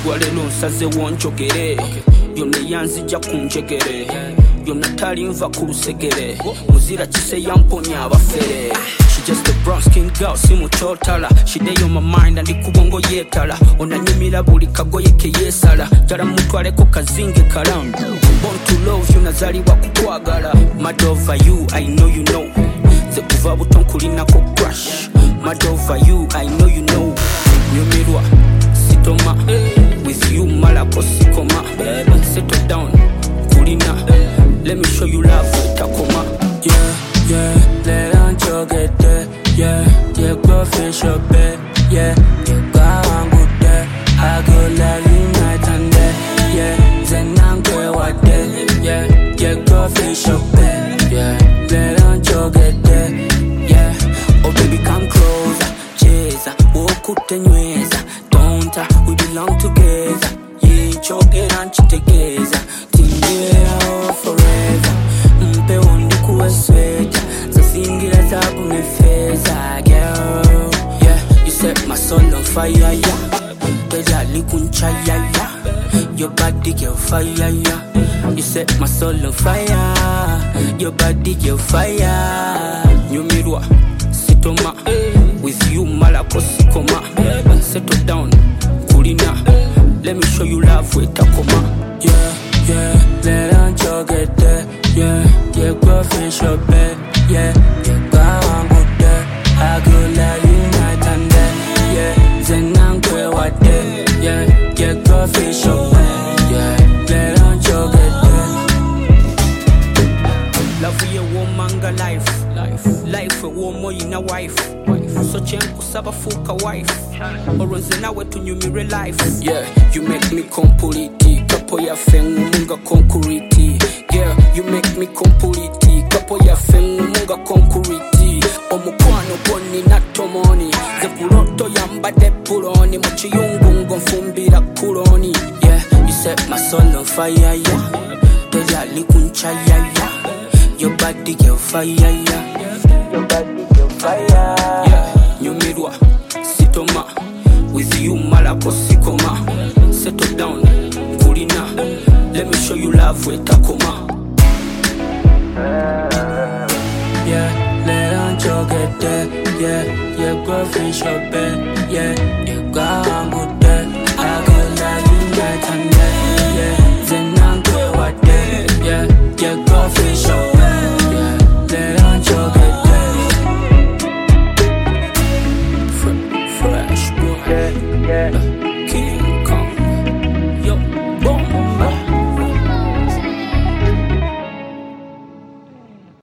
olwaleero nsazeewo njogere yonna yanzija ku njegere yonna talinva ku lusegere muzira kise yamponya abafere. She just a brown skin girl simutotala she day on my mind and kubongo yetala onanyumira buli kagoye ke yesala jala mutwaleko kazinge kalamu born to love you nazaliwa kukwagala mad over you I know you know ze kuva buto nkulinako crush mad over you I know you know nyumirwa sitoma with you malako sikoma settle down kulina let me show you love utakoma. Yeah, let on get there. Yeah, go fish up bed. Yeah, go on good there. I go love you night and day. Yeah, then I'm go what day. Yeah, go fish up bed. Yeah, let on get there. Yeah, oh baby come closer. Cheza, walk out and nyweza. Don't we belong together. Yeah, choking and together. Till forever. Mpe undi kuwesweta zasingira zabu nefeza girl. Yeah, you set my soul on fire, yeah. Tejali kunchaya, yeah. Your body girl fire, yeah. You set my soul on fire. Your body girl fire. Nyumirwa sitoma with you malako sikoma settle down kulina let me show you love wetakoma. Yeah, let on get there. Yeah, go fish up bed. Yeah, go on good there. I go love you night and day. Yeah, then I'm go what day. Yeah, go fish up bed. Yeah, let on get there. Love you a woman life a woman in a wife so chenku saba fuka wife oronze nawe tunyumire life. Yeah, you make me complete kapo ya fengu munga concrete. Yeah, you make me complete kapo ya fengu munga concrete. Omukwano boni na tomoni ze buloto yambade puloni muchiyungu ngonfumbira kuloni. Yeah, you set my soul on fire, yeah. Tejali kunchaya, yeah. Your body girl fire, yeah. Your body girl fire. Yeah, nyumirwa sitoma with you malako sikoma settle down kulina let me show you love wetakoma. Yeah, let on get there. Yeah, go fish up bed. Yeah, go on good there. I go love you night and day. Yeah, then I'm go what day. Yeah, go fish up bed. Yeah, let on get there. Fresh boy. Yeah.